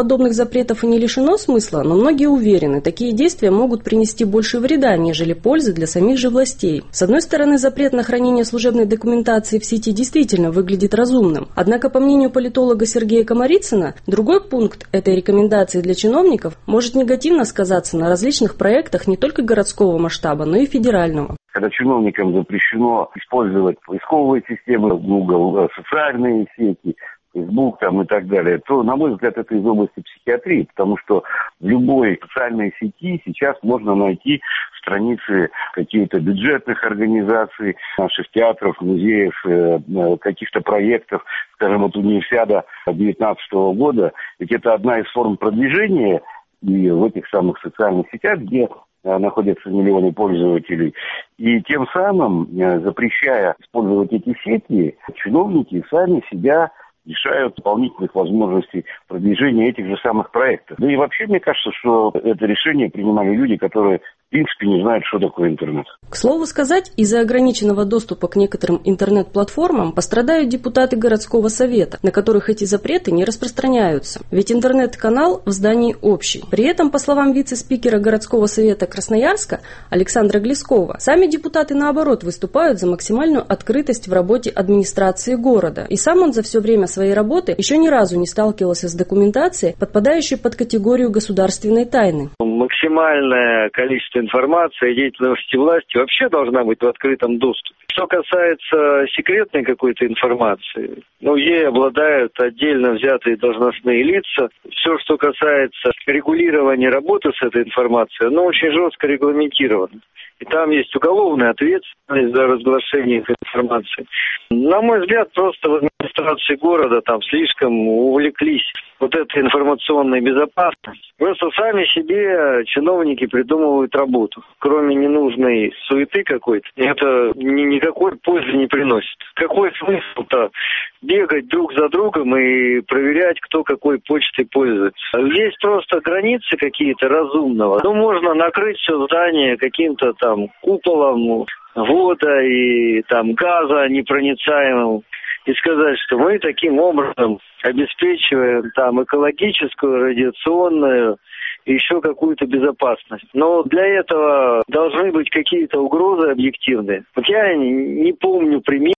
запретов и не лишено смысла, но многие уверены, такие действия могут принести больше вреда, нежели пользы для самих же властей. С одной стороны, запрет на хранение служебной документации в сети действительно выглядит разумным. Однако, по мнению политолога Сергея Комарицына, другой пункт этой рекомендации для чиновников может негативно сказаться на различных проектах не только городского масштаба, но и федерального. Когда чиновникам запрещено использовать поисковые системы, Google, социальные сети, Facebook там, и так далее, то, на мой взгляд, это из области психиатрии, потому что в любой социальной сети сейчас можно найти страницы каких-то бюджетных организаций, наших театров, музеев, каких-то проектов, скажем, вот Универсиада 2019 года, ведь это одна из форм продвижения и в этих самых социальных сетях, где находятся миллионы пользователей. И тем самым, запрещая использовать эти сети, чиновники сами себя лишают дополнительных возможностей продвижения этих же самых проектов. Да и вообще, мне кажется, что это решение принимали люди, которые в принципе не знают, что такое интернет. К слову сказать, из-за ограниченного доступа к некоторым интернет-платформам пострадают депутаты городского совета, на которых эти запреты не распространяются. Ведь интернет-канал в здании общий. При этом, по словам вице-спикера городского совета Красноярска Александра Глескова, сами депутаты наоборот выступают за максимальную открытость в работе администрации города. И сам он за все время своей работы еще ни разу не сталкивался с документацией, подпадающей под категорию государственной тайны. Максимальное количество информации о деятельности власти вообще должна быть в открытом доступе. Что касается секретной какой-то информации, ей обладают отдельно взятые должностные лица. Все, что касается регулирования работы с этой информацией, очень жестко регламентировано. И там есть уголовная ответственность за разглашение этой информации. На мой взгляд, просто в администрации города там слишком увлеклись этой информационной безопасностью. Просто сами себе чиновники придумывают работу. Кроме ненужной суеты какой-то, это никакой пользы не приносит. Какой смысл-то бегать друг за другом и проверять, кто какой почтой пользуется? Есть просто границы какие-то разумного. Можно накрыть все здание каким-то там куполом вода и там газа непроницаемым и сказать, что мы таким образом обеспечиваем там экологическую, радиационную и еще какую-то безопасность. Но для этого должны быть какие-то угрозы объективные. Я не помню пример.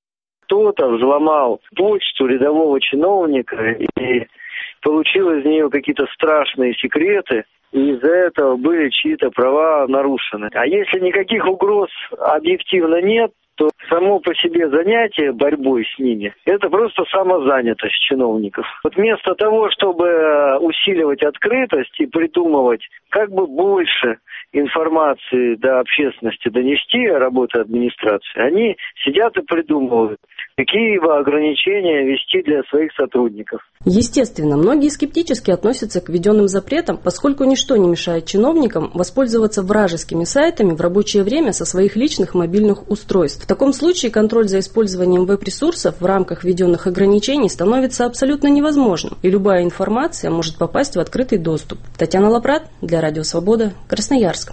Кто-то взломал почту рядового чиновника и получил из нее какие-то страшные секреты, и из-за этого были чьи-то права нарушены. А если никаких угроз объективно нет, то само по себе занятие борьбой с ними – это просто самозанятость чиновников. Вместо того, чтобы усиливать открытость и придумывать как бы больше информации до общественности донести о работе администрации, они сидят и придумывают, какие бы ограничения ввести для своих сотрудников. Естественно, многие скептически относятся к введенным запретам, поскольку ничто не мешает чиновникам воспользоваться вражескими сайтами в рабочее время со своих личных мобильных устройств. В таком случае контроль за использованием веб-ресурсов в рамках введенных ограничений становится абсолютно невозможным, и любая информация может попасть в открытый доступ. Татьяна Лапрат для Радио Свобода, Красноярск.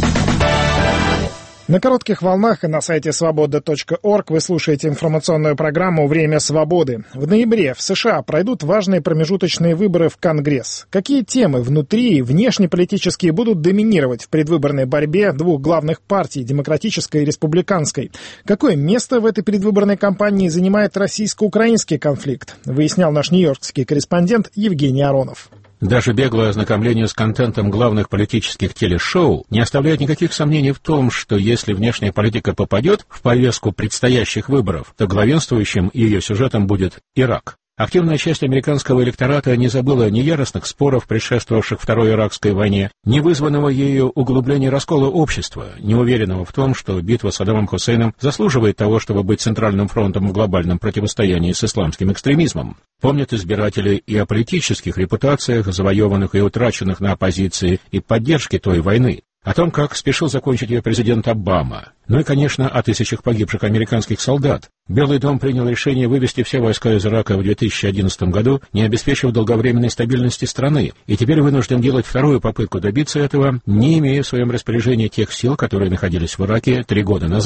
На коротких волнах и на сайте свобода.орг вы слушаете информационную программу «Время свободы». В ноябре в США пройдут важные промежуточные выборы в Конгресс. Какие темы внутри и внешнеполитические будут доминировать в предвыборной борьбе двух главных партий, демократической и республиканской? Какое место в этой предвыборной кампании занимает российско-украинский конфликт? Выяснял наш нью-йоркский корреспондент Евгений Аронов. Даже беглое ознакомление с контентом главных политических телешоу не оставляет никаких сомнений в том, что если внешняя политика попадет в повестку предстоящих выборов, то главенствующим ее сюжетом будет Ирак. Активная часть американского электората не забыла ни яростных споров, предшествовавших Второй Иракской войне, ни вызванного ею углубления раскола общества, не уверенного в том, что битва с Саддамом Хусейном заслуживает того, чтобы быть центральным фронтом в глобальном противостоянии с исламским экстремизмом. Помнят избиратели и о политических репутациях, завоеванных и утраченных на оппозиции, и поддержке той войны. О том, как спешил закончить ее президент Обама. Ну и, конечно, о тысячах погибших американских солдат. Белый дом принял решение вывести все войска из Ирака в 2011 году, не обеспечив долговременной стабильности страны, и теперь вынужден делать вторую попытку добиться этого, не имея в своем распоряжении тех сил, которые находились в Ираке 3 года назад.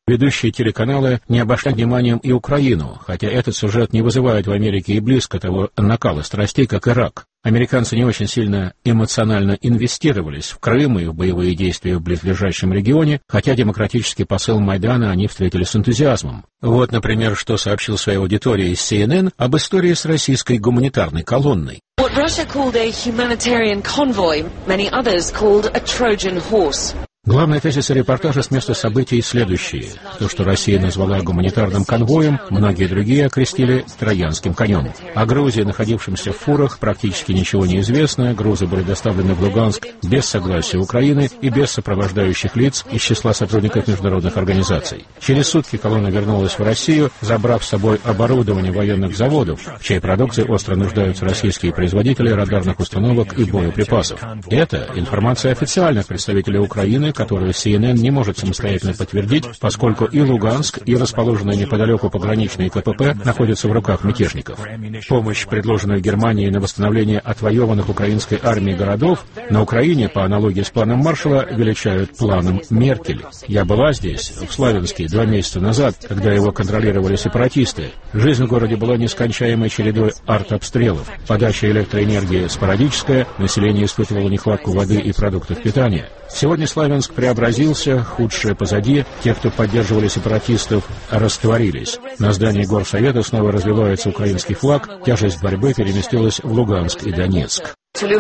Ведущие телеканалы не обошли вниманием и Украину, хотя этот сюжет не вызывает в Америке и близко того накала страстей, как Ирак. Американцы не очень сильно эмоционально инвестировались в Крым и в боевые действия в близлежащем регионе, хотя демократический посыл Майдана они встретили с энтузиазмом. Вот, например, что сообщил своей аудитории CNN об истории с российской гуманитарной колонной. What Russia called a humanitarian convoy, many others called a Trojan horse. Главные тезисы репортажа с места событий следующие. То, что Россия назвала гуманитарным конвоем, многие другие окрестили троянским конем. О Грузии, находившемся в фурах, практически ничего не известно. Грузы были доставлены в Луганск без согласия Украины и без сопровождающих лиц из числа сотрудников международных организаций. Через сутки колонна вернулась в Россию, забрав с собой оборудование военных заводов, в чьей продукции остро нуждаются российские производители радарных установок и боеприпасов. Это информация официальных представителей Украины, которую CNN не может самостоятельно подтвердить, поскольку и Луганск, и расположенные неподалеку пограничные КПП находятся в руках мятежников. Помощь, предложенную Германией на восстановление отвоеванных украинской армией городов, на Украине, по аналогии с планом Маршалла, величают планом Меркель. Я была здесь, в Славянске, 2 месяца назад, когда его контролировали сепаратисты. Жизнь в городе была нескончаемой чередой артобстрелов. Подача электроэнергии спорадическая, население испытывало нехватку воды и продуктов питания. Сегодня Славянск преобразился, худшее позади, те, кто поддерживали сепаратистов, растворились. На здании горсовета снова развивается украинский флаг, тяжесть борьбы переместилась в Луганск и Донецк.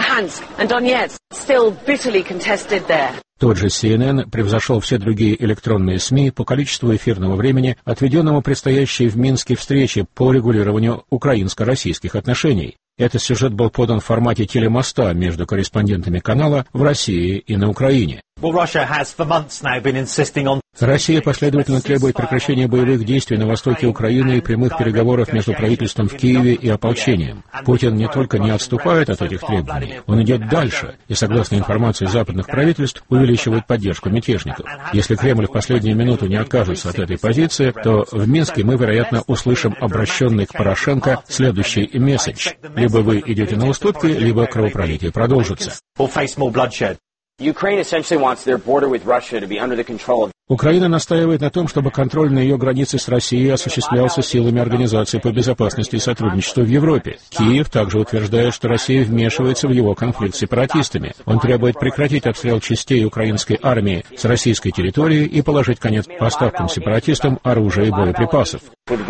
Тот же CNN превзошел все другие электронные СМИ по количеству эфирного времени, отведенному предстоящей в Минске встрече по регулированию украинско-российских отношений. Этот сюжет был подан в формате телемоста между корреспондентами канала в России и на Украине. Россия последовательно требует прекращения боевых действий на востоке Украины и прямых переговоров между правительством в Киеве и ополчением. Путин не только не отступает от этих требований, он идет дальше и, согласно информации западных правительств, увеличивает поддержку мятежников. Если Кремль в последнюю минуту не откажется от этой позиции, то в Минске мы, вероятно, услышим обращенный к Порошенко следующий месседж. Либо вы идете на уступки, либо кровопролитие продолжится. Украина настаивает на том, чтобы контроль на ее границе с Россией осуществлялся силами Организации по безопасности и сотрудничеству в Европе. Киев также утверждает, что Россия вмешивается в его конфликт с сепаратистами. Он требует прекратить обстрел частей украинской армии с российской территории и положить конец поставкам сепаратистам оружия и боеприпасов.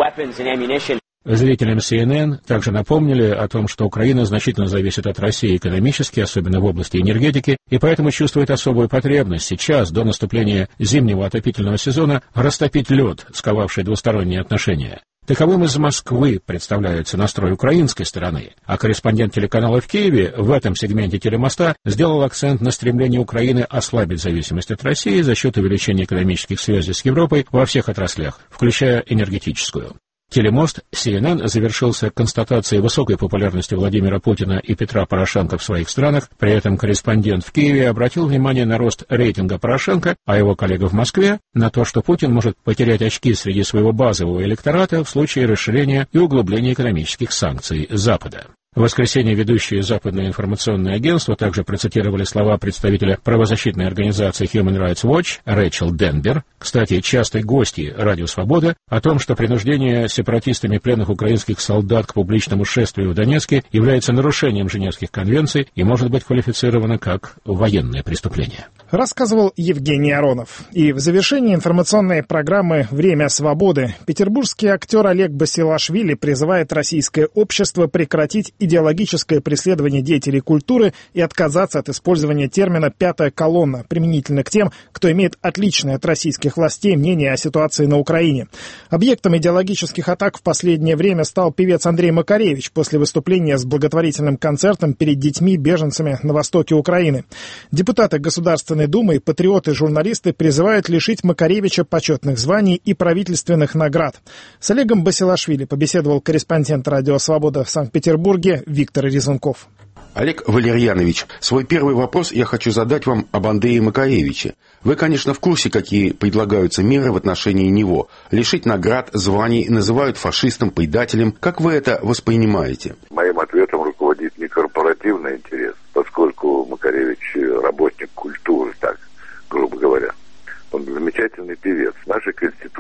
Зрителям CNN также напомнили о том, что Украина значительно зависит от России экономически, особенно в области энергетики, и поэтому чувствует особую потребность сейчас, до наступления зимнего отопительного сезона, растопить лед, сковавший двусторонние отношения. Таковым из Москвы представляется настрой украинской стороны, а корреспондент телеканала в Киеве в этом сегменте телемоста сделал акцент на стремлении Украины ослабить зависимость от России за счет увеличения экономических связей с Европой во всех отраслях, включая энергетическую. Телемост CNN завершился констатацией высокой популярности Владимира Путина и Петра Порошенко в своих странах. При этом корреспондент в Киеве обратил внимание на рост рейтинга Порошенко, а его коллега в Москве на то, что Путин может потерять очки среди своего базового электората в случае расширения и углубления экономических санкций Запада. В воскресенье ведущие западные информационные агентства также процитировали слова представителя правозащитной организации Human Rights Watch Рэйчел Денбер, кстати, частой гостьи «Радио Свобода», о том, что принуждение сепаратистами пленных украинских солдат к публичному шествию в Донецке является нарушением Женевских конвенций и может быть квалифицировано как военное преступление. Рассказывал Евгений Аронов. И в завершении информационной программы «Время свободы» петербургский актер Олег Басилашвили призывает российское общество прекратить идеологическое преследование деятелей культуры и отказаться от использования термина «пятая колонна» применительно к тем, кто имеет отличное от российских властей мнение о ситуации на Украине. Объектом идеологических атак в последнее время стал певец Андрей Макаревич после выступления с благотворительным концертом перед детьми-беженцами на востоке Украины. Депутаты Государственной Думы и патриоты-журналисты призывают лишить Макаревича почетных званий и правительственных наград. С Олегом Басилашвили побеседовал корреспондент «Радио Свобода» в Санкт-Петербурге Виктор Резунков. Олег Валерьянович, свой первый вопрос я хочу задать вам об Андрее Макаревиче. Вы, конечно, в курсе, какие предлагаются меры в отношении него. Лишить наград, званий, называют фашистом, предателем. Как вы это воспринимаете? Моим ответом руководит не корпоративный интерес, поскольку Макаревич работник культуры, так, грубо говоря. Он замечательный певец. Наша Конституция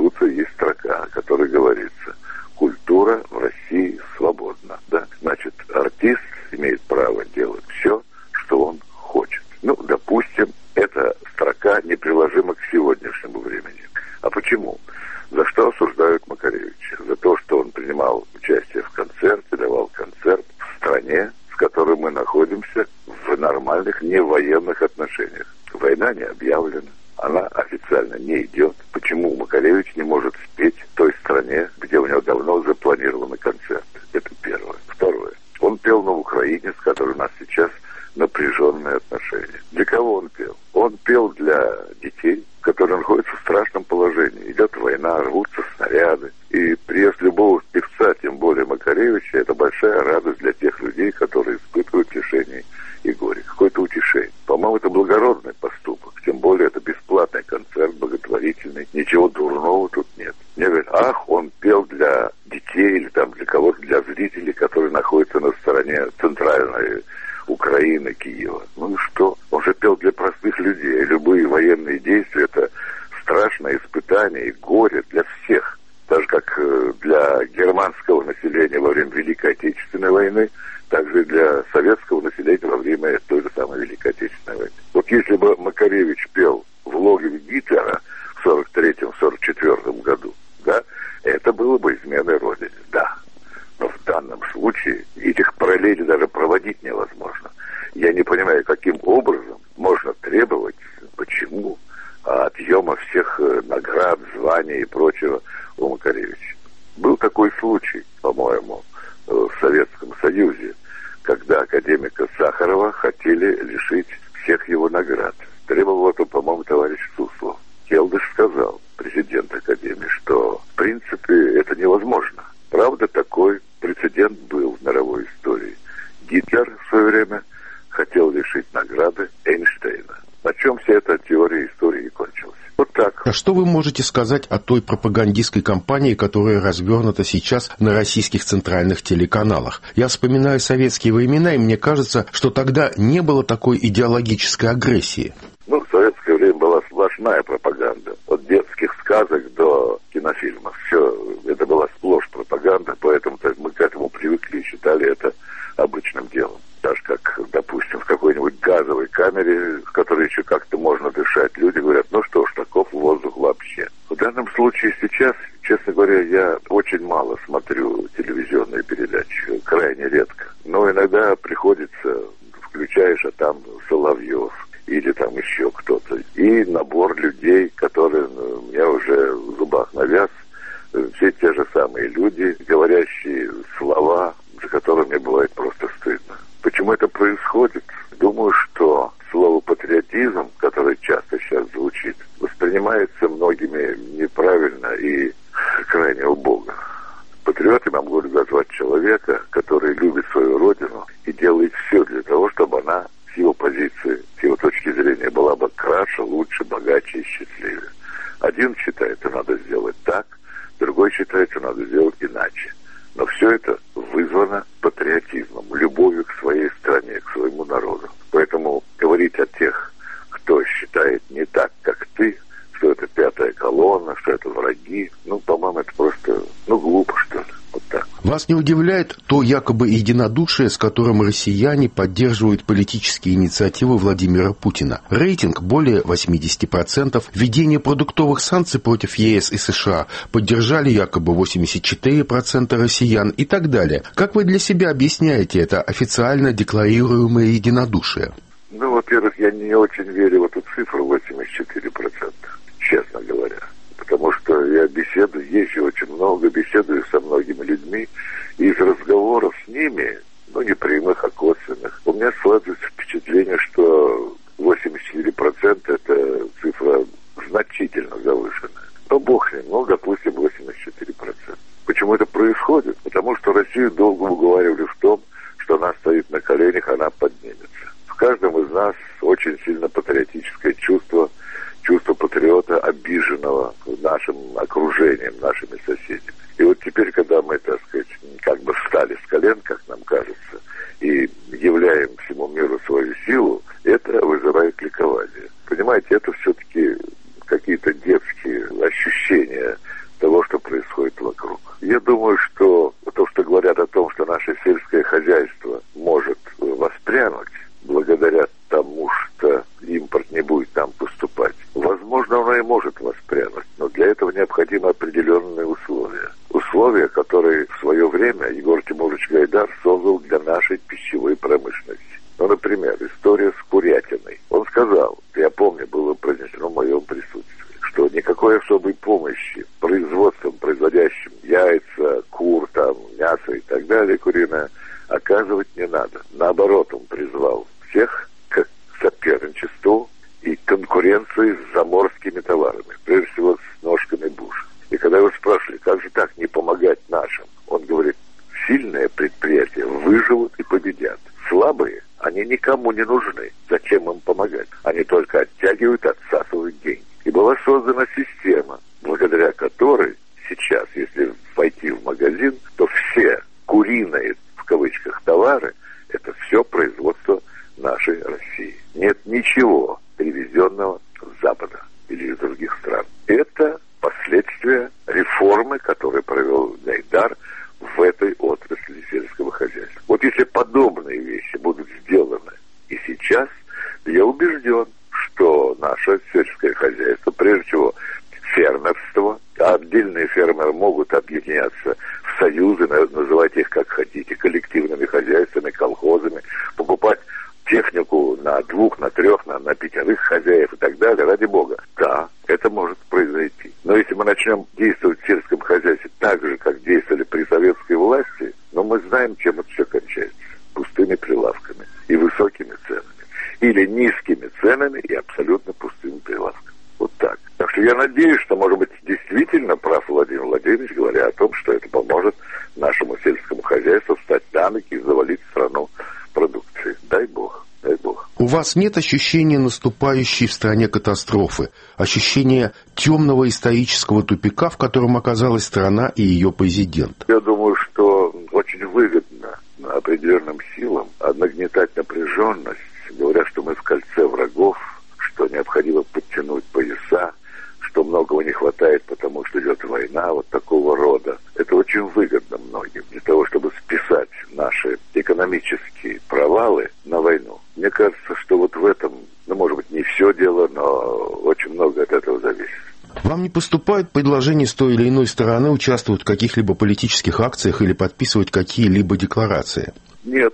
находимся в нормальных невоенных отношениях. Война не объявлена, она официально не идет. Почему Макаревич не может спеть в той стране, где у него давно запланированы концерты? Это первое. Второе. Он пел на Украине, с которой у нас сейчас напряженные отношения. Для кого он пел? Он пел для детей, которые находятся в страшном положении. Идет война, рвутся снаряды. И приезд любого певца, тем более Макаревича, это большая радость для тех людей, которые испытывают лишение и горе. Какое-то утешение. По-моему, это благородный поступок. Тем более, это бесплатный концерт, благотворительный. Ничего дурного тут нет. Мне говорят, ах, он пел для детей или там для кого-то, для зрителей, которые находятся на стороне центральной Украины, Киева. Ну и что? Он же пел для простых людей. Любые военные действия — это страшное испытание и горе для всех. Так же, как для германского населения во время Великой Отечественной войны, также и для советского населения во время той же самой Великой Отечественной войны. Вот если бы Макаревич пел в логове Гитлера в 1943-1944 году, да, это было бы изменой Родине, да. Но в данном случае этих параллелей даже проводить невозможно. Я не понимаю, каким образом можно требовать, почему, отъема всех наград, званий и прочего у Макаревича. Был такой случай, по-моему, в Советском Союзе, когда академика Сахарова хотели лишить всех его наград. Требовал это, по-моему, товарищ Суслов. Келдыш сказал, президент Академии, что в принципе это невозможно. Правда, такой прецедент был в мировой истории. Гитлер в свое время хотел лишить награды Эйнштейна. На чем вся эта теория истории и кончилась. Вот так. А что вы можете сказать о той пропагандистской кампании, которая развернута сейчас на российских центральных телеканалах? Я вспоминаю советские времена, и мне кажется, что тогда не было такой идеологической агрессии. Ну, в советское время была сплошная пропаганда. От детских сказок до кинофильмов. Все это была сплошь пропаганда, поэтому мы к этому привыкли и считали это обычным делом. Даже как, допустим, в какой-нибудь газовой камере, в которой еще как-то можно дышать, люди говорят, ну что ж, таков воздух вообще. В данном случае сейчас, честно говоря, я очень мало смотрю телевизионные передачи, крайне редко. Но иногда приходится, включаешь, а там Соловьев или там еще кто-то. И набор людей, которые мне уже в зубах навяз, все те же самые люди, говорящие слова, за которые мне бывает просто стыдно. Почему это происходит? Думаю, что слово «патриотизм», которое часто сейчас звучит, воспринимается многими неправильно и крайне убого. Патриотом я могу назвать человека, который любит свою родину и делает все для того, чтобы она с его позиции, с его точки зрения была бы краше, лучше, богаче и счастливее. Один считает, что надо сделать так, другой считает, что надо сделать иначе. Но все это вызвано патриотизмом, любовью к своей стране, к своему народу. Поэтому говорить о тех, кто считает не так, как ты, что это пятая колонна, что это враги, по-моему, это просто, глупо, что ли. Вот так. Вас не удивляет то якобы единодушие, с которым россияне поддерживают политические инициативы Владимира Путина? Рейтинг более 80%, введение продуктовых санкций против ЕС и США поддержали якобы 84% россиян и так далее. Как вы для себя объясняете это официально декларируемое единодушие? Во-первых, я не очень верю в эту цифру 84%, честно говоря. Потому что я езжу очень много, беседую со многими людьми, и из разговоров с ними, не прямых, а косвенных, у меня складывается впечатление, что 84% это цифра значительно завышенная. Но бог с ним, допустим, 84%. Почему это происходит? Потому что Россию долго уговаривали в том, что она стоит на коленях, она поднимется. В каждом из нас очень сильно патриотическое чувство патриота, обиженного нашим окружением, нашими соседями. И вот теперь, когда мы, так сказать, как бы встали с колен, как нам кажется, и являем всему миру свою силу, это вызывает ликование. Понимаете, это все-таки какие-то детские ощущения того, что происходит вокруг. Я думаю, что то, что говорят о том, что наше сельское хозяйство может воспрянуть благодаря тому, что импорт не будет нам поступать, возможно, оно и может воспрянуть, но для этого необходимы определенные условия. Условия, которые в свое время Егор Тимурович Гайдар создал для нашей пищевой промышленности. Например, нужны. Зачем им помогать? Они только оттягивают, отсасывают деньги. И была создана система, благодаря которой сейчас, если войти в магазин, то все куриные, в кавычках, товары, это все производство нашей России. Нет ничего привезенного с Запада или из других стран. Это последствия реформы, которую провел Гайдар в этой отрасли сельского хозяйства. Вот если подобные вещи будут сделаны и сейчас, я убежден, что наше сельское хозяйство, прежде всего фермерство, а отдельные фермеры могут объединяться в союзы, называть их как хотите, коллективными хозяйствами, колхозами, покупать технику на 2, на 3, на 5 хозяев и так далее, ради бога. Да, это может произойти. Но если мы начнем действовать в сельском хозяйстве так же, как действовали при советской власти, но мы знаем, чем это все кончается. Пустыми прилавками и высокими ценами. Или низкими ценами и абсолютно пустыми прилавками. Вот так. Так что я надеюсь, что, может быть, действительно прав Владимир Владимирович, говоря о том, что это поможет нашему сельскому хозяйству встать на ноги и завалить страну продукции. Дай бог, дай бог. У вас нет ощущения наступающей в стране катастрофы, ощущения темного исторического тупика, в котором оказалась страна и ее президент? Я думаю, что очень выгодно определенным силам нагнетать напряженность, говоря, что мы в кольце врагов, что необходимо подтянуть пояса, что многого не хватает, потому что идет война, вот такого рода. Это очень выгодно многим для того, чтобы списать наши экономические провалы на войну. Мне кажется, что вот в этом, может быть, не все дело, но очень много от этого зависит. Вам не поступают предложения с той или иной стороны участвовать в каких-либо политических акциях или подписывать какие-либо декларации? Нет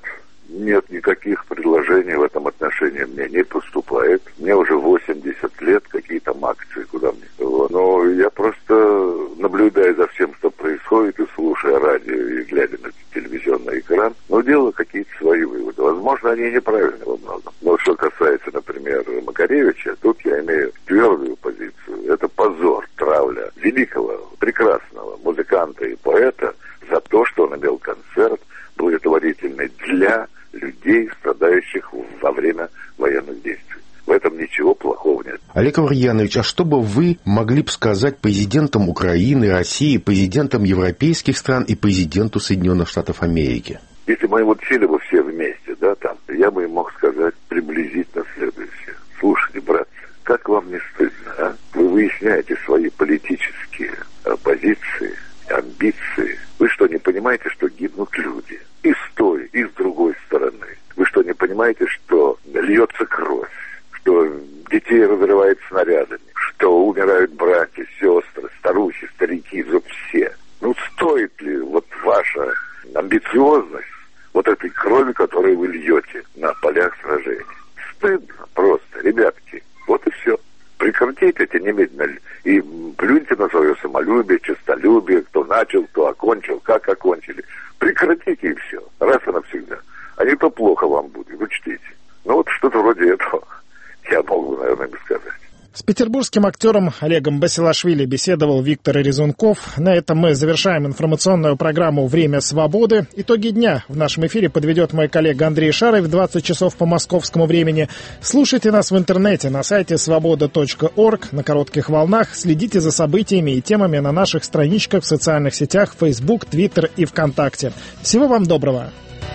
никаких предложений в этом отношении мне не поступает. Мне уже 80 лет, какие там акции, куда мне. Но я просто наблюдаю за всем, что происходит, и слушая радио, и глядя на телевизионный экран, делаю какие-то свои выводы. Возможно, они неправильны во многом. Но что касается, например, Макаревича, тут я имею твердую позицию. Это позор, травля великого, прекрасного музыканта и поэта за то, что он имел концерт благотворительный для людей, страдающих во время военных действий. В этом ничего плохого нет. Олег Аверьянович, а что бы вы могли бы сказать президентам Украины, России, президентам европейских стран и президенту Соединенных Штатов Америки? Если мы учили бы все вместе, я бы им мог сказать приблизительно следующее. Слушайте, братцы, как вам не стыдно, а? Вы выясняете свои политические позиции, амбиции. Вы что, не понимаете, что гибнут люди? И с той, и с другой стороны. Вы что, не понимаете, что льется кровь? Что детей разрывают снарядами? Что умирают братья, сестры, старухи, старики, все? Стоит ли ваша амбициозность этой крови, которую вы льете на полях сражений? Стыдно просто, ребятки. Вот и все. Прекратите это немедленно и плюньте на свое самолюбие, честолюбие, кто начал, кто окончил, как окончили. Прекратите и все, раз и навсегда. А не то плохо вам будет, учтите. Что-то вроде этого я мог бы, наверное, сказать. С петербургским актером Олегом Басилашвили беседовал Виктор Резунков. На этом мы завершаем информационную программу «Время свободы». Итоги дня в нашем эфире подведет мой коллега Андрей Шаров в 20 часов по московскому времени. Слушайте нас в интернете на сайте svoboda.org, на коротких волнах. Следите за событиями и темами на наших страничках в социальных сетях Facebook, Twitter и ВКонтакте. Всего вам доброго!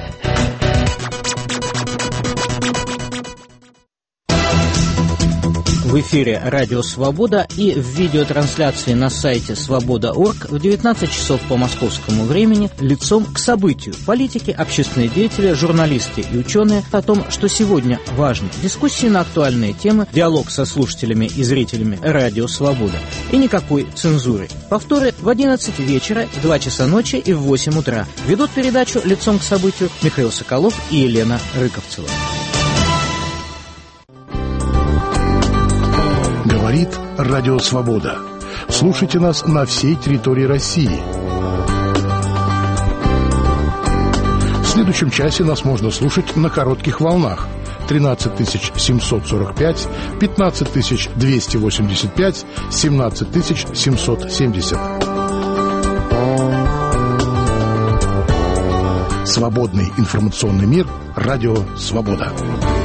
В эфире «Радио Свобода» и в видеотрансляции на сайте svoboda.org в 19 часов по московскому времени лицом к событию. Политики, общественные деятели, журналисты и ученые о том, что сегодня важно. Дискуссии на актуальные темы, диалог со слушателями и зрителями «Радио Свобода». И никакой цензуры. Повторы в 11 вечера, в 2 часа ночи и в 8 утра. Ведут передачу «Лицом к событию» Михаил Соколов и Елена Рыковцева. Говорит Радио Свобода. Слушайте нас на всей территории России. В следующем часе нас можно слушать на коротких волнах. 13 745, 15 285, 17 770. Свободный информационный мир. Радио Свобода.